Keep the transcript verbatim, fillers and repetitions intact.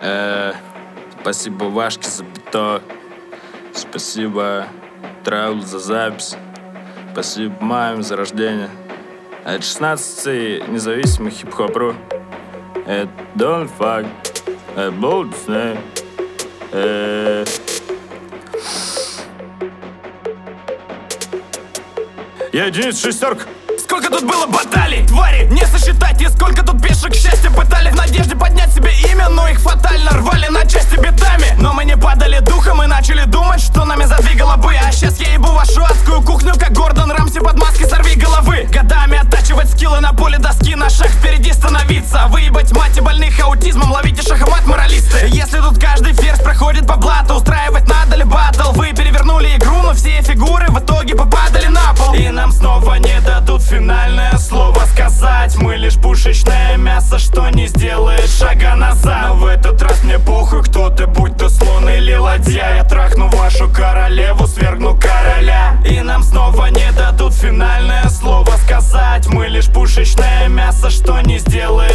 Э, спасибо Вашке за бито. Спасибо Траул за запись. Спасибо маме за рождение. Это шестнадцатый независимый хип-хоп-ру. Это Don't Fuck. Это Bold Snake. Э... Я единица шестерка. Сколько тут было баталий, твари, не сосчитать. И сколько тут пешек счастья пытали в надежде поднять себе имя, но их фатально рвали на части битами. Но мы не падали духом и начали думать, что нами задвигало бы. А сейчас я ебу вашу адскую кухню, как Гордон Рамси под маской сорви головы. Годами оттачивать скиллы на поле доски, на шаг впереди становиться. Выебать мать и больных аутизмом, ловите шахмат моралисты. Если тут каждый ферзь проходит по блату, устраивать надо ли баттл? Вы перевернули игру, но все фигуры в итоге попадали на пол. И нам снова не дадут финальное слово сказать. Мы лишь пушечное мясо, что не сделает шага назад. Но в этот раз мне похуй, кто ты, будь то слон или ладья. Я трахну вашу королеву, свергну короля. И нам снова не дадут финальное слово сказать. Мы лишь пушечное мясо, что не сделает